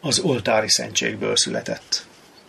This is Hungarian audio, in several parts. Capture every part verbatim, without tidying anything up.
az oltári szentségből született.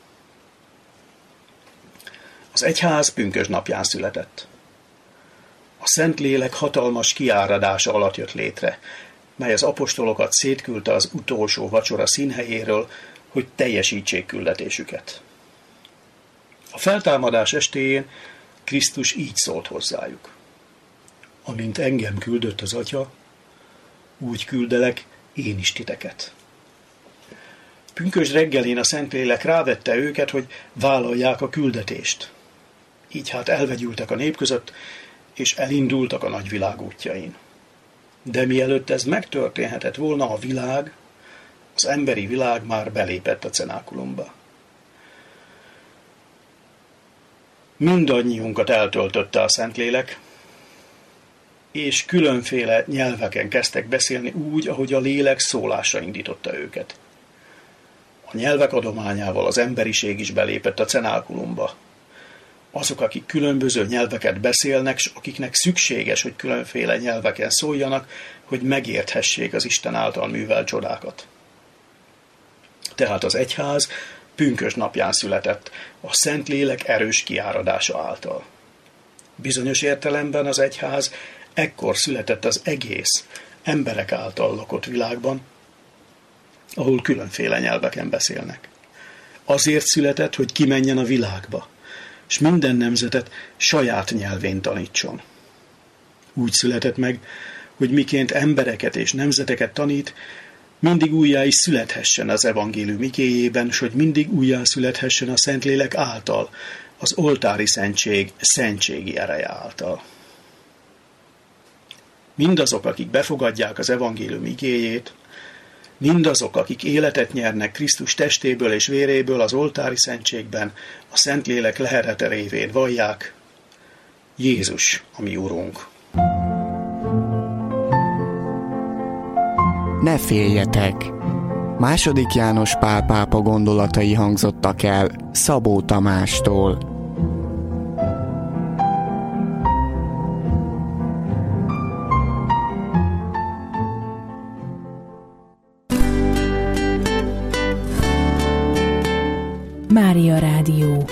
Az egyház pünkösdnapján született. A Szentlélek hatalmas kiáradása alatt jött létre, mely az apostolokat szétküldte az utolsó vacsora színhelyéről, hogy teljesítsék küldetésüket. A feltámadás estéjén Krisztus így szólt hozzájuk: amint engem küldött az Atya, úgy küldelek én is titeket. Pünkösd reggelén a Szentlélek rávette őket, hogy vállalják a küldetést. Így hát elvegyültek a nép között, és elindultak a nagyvilág útjain. De mielőtt ez megtörténhetett volna, a világ, az emberi világ már belépett a cenákulumba. Mindannyiunkat eltöltötte a Szentlélek, és különféle nyelveken kezdtek beszélni úgy, ahogy a lélek szólásra indította őket. A nyelvek adományával az emberiség is belépett a cenákulumba. Azok, akik különböző nyelveket beszélnek, és akiknek szükséges, hogy különféle nyelveken szóljanak, hogy megérthessék az Isten által művelt csodákat. Tehát az egyház pünkösd napján született, a Szentlélek erős kiáradása által. Bizonyos értelemben az egyház ekkor született az egész, emberek által lakott világban, ahol különféle nyelveken beszélnek. Azért született, hogy kimenjen a világba, és minden nemzetet saját nyelvén tanítson. Úgy született meg, hogy miként embereket és nemzeteket tanít, mindig újjá is születhessen az evangélium igéjében, és hogy mindig újjá születhessen a Szentlélek által, az oltári szentség szentségi ereje által. Mindazok, akik befogadják az evangélium igéjét, mindazok, akik életet nyernek Krisztus testéből és véréből az oltári szentségben, a Szentlélek leherete révén vallják: Jézus, a mi Urunk. Ne féljetek! Második János Pál pápa gondolatai hangzottak el Szabó Tamástól. Mária Rádió.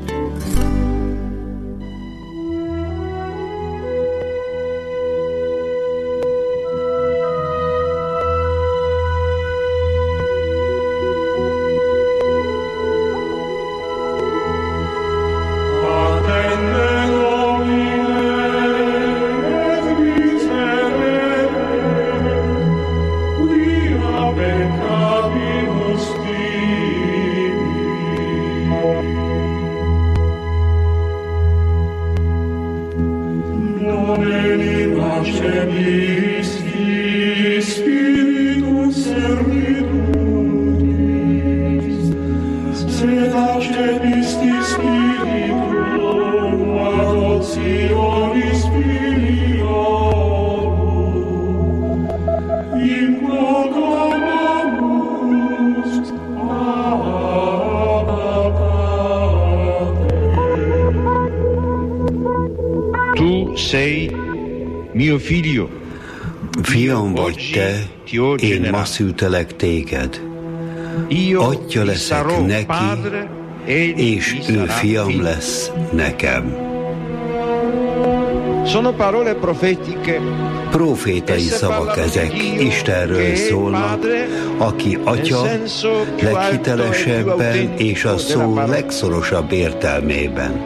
Fiam vagy te, én ma szültelek téged. Atya leszek neki, és ő fiam lesz nekem. Profétai szavak ezek, Istenről szólnak, aki Atya leghitelesebben és a szó legszorosabb értelmében.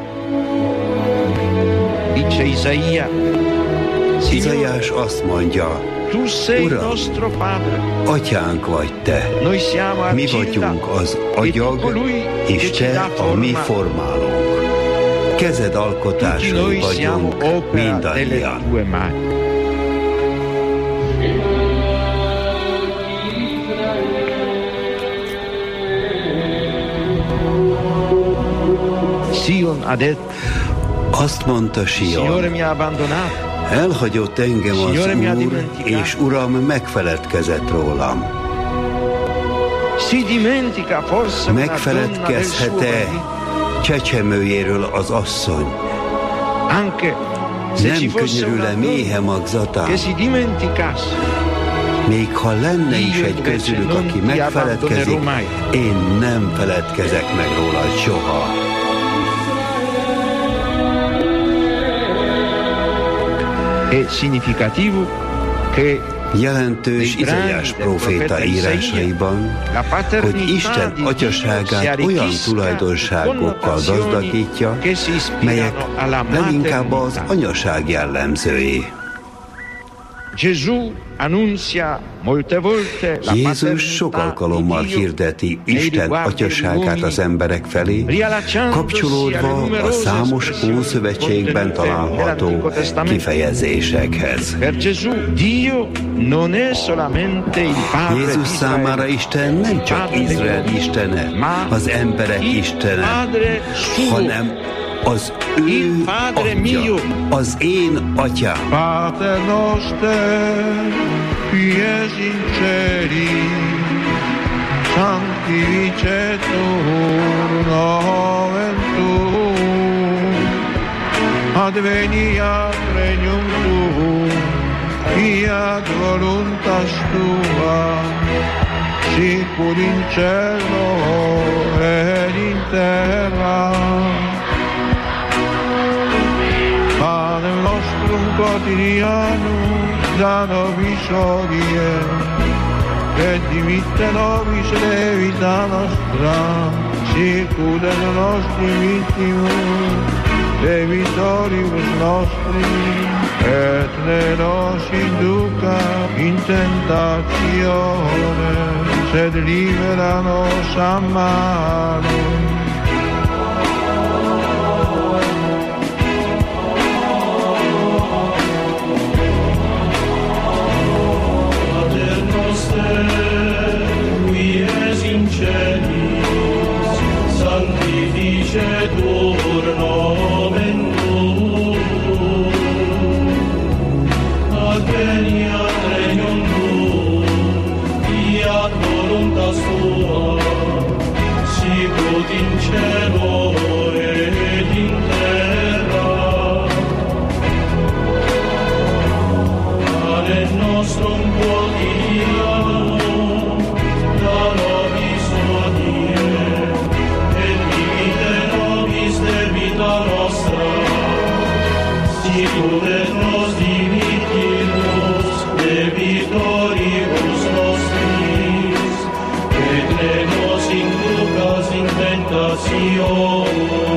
Izaiás azt mondja: Uram, Atyánk vagy te, mi vagyunk az agyag, és te a mi formálónk. Kezed alkotásai vagyunk mindannyian. Azt mondta Sion: elhagyott engem az Úr, és Uram megfeledkezett rólam. Megfeledkezhet-e csecsemőjéről az asszony? Nem könyörül-e méhe magzatán? Még ha lenne is egy közülük, aki megfeledkezik, én nem feledkezek meg rólad soha. È significativo che jelentős Izaiás próféta írásaiban, hogy Isten atyaságát olyan tulajdonságokkal gazdagítja, melyek leginkább az anyaság jellemzői. Jézus sok alkalommal hirdeti Isten atyaságát az emberek felé, kapcsolódva a számos Ószövetségben található kifejezésekhez. Jézus számára Isten nem csak Izrael istene, az emberek istene, hanem az ő atya, az én atyám. Pater noster, qui es in celi, sanctificetur nomen tuum, adveniat regnum tuum, fiat voluntas tua, sicur in cielo et in terra. Panem nostrum quotidianum da nobis hodie, et dimitte nobis debita nostra, sicur et nostri vittimus debitoribus nostri, et ne nos induca in tentatione, sed libera nos a malo. Sanctificetur nomen tuum, adveniat regnum tuum, fiat voluntas tua, sicut in cielo et in terra. Panem nostrum quotidianum da nobis hodie, debita nostra, sicur et nos dimittimus debitoribus nostris, et ne nos inducas in tentationem,